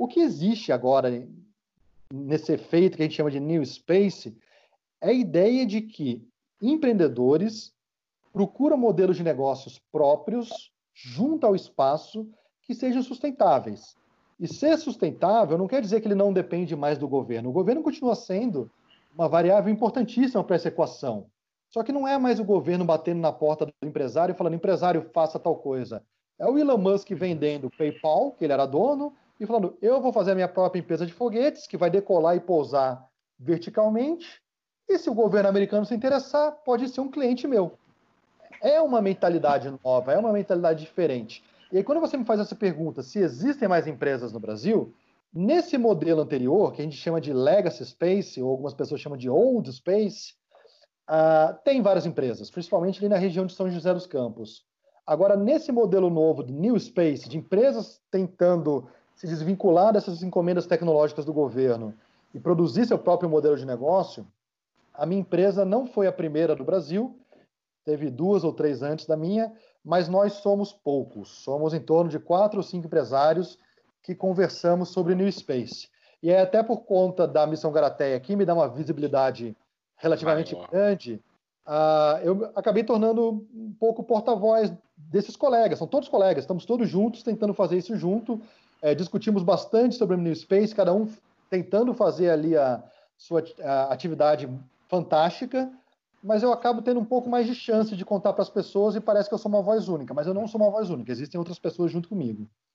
O que existe agora nesse efeito que a gente chama de New Space é a ideia de que empreendedores procuram modelos de negócios próprios junto ao espaço que sejam sustentáveis. E ser sustentável não quer dizer que ele não depende mais do governo. O governo continua sendo uma variável importantíssima para essa equação. Só que não é mais o governo batendo na porta do empresário e falando, empresário, faça tal coisa. É o Elon Musk vendendo o PayPal, que ele era dono, e falando, eu vou fazer a minha própria empresa de foguetes, que vai decolar e pousar verticalmente, e se o governo americano se interessar, pode ser um cliente meu. É uma mentalidade nova, é uma mentalidade diferente. E aí, quando você me faz essa pergunta, se existem mais empresas no Brasil, nesse modelo anterior, que a gente chama de Legacy Space, ou algumas pessoas chamam de Old Space, tem várias empresas, principalmente ali na região de São José dos Campos. Agora, nesse modelo novo de New Space, de empresas tentando se desvincular dessas encomendas tecnológicas do governo e produzir seu próprio modelo de negócio, a minha empresa não foi a primeira do Brasil, teve 2 ou 3 antes da minha, mas nós somos poucos. Somos em torno de 4 ou 5 empresários que conversamos sobre New Space. E é até por conta da Missão Garateia, que me dá uma visibilidade relativamente grande, eu acabei tornando um pouco porta-voz desses colegas. São todos colegas, estamos todos juntos tentando fazer isso junto. Discutimos bastante sobre o New Space, cada um tentando fazer ali a sua atividade fantástica, mas eu acabo tendo um pouco mais de chance de contar para as pessoas e parece que eu sou uma voz única, mas eu não sou uma voz única, existem outras pessoas junto comigo.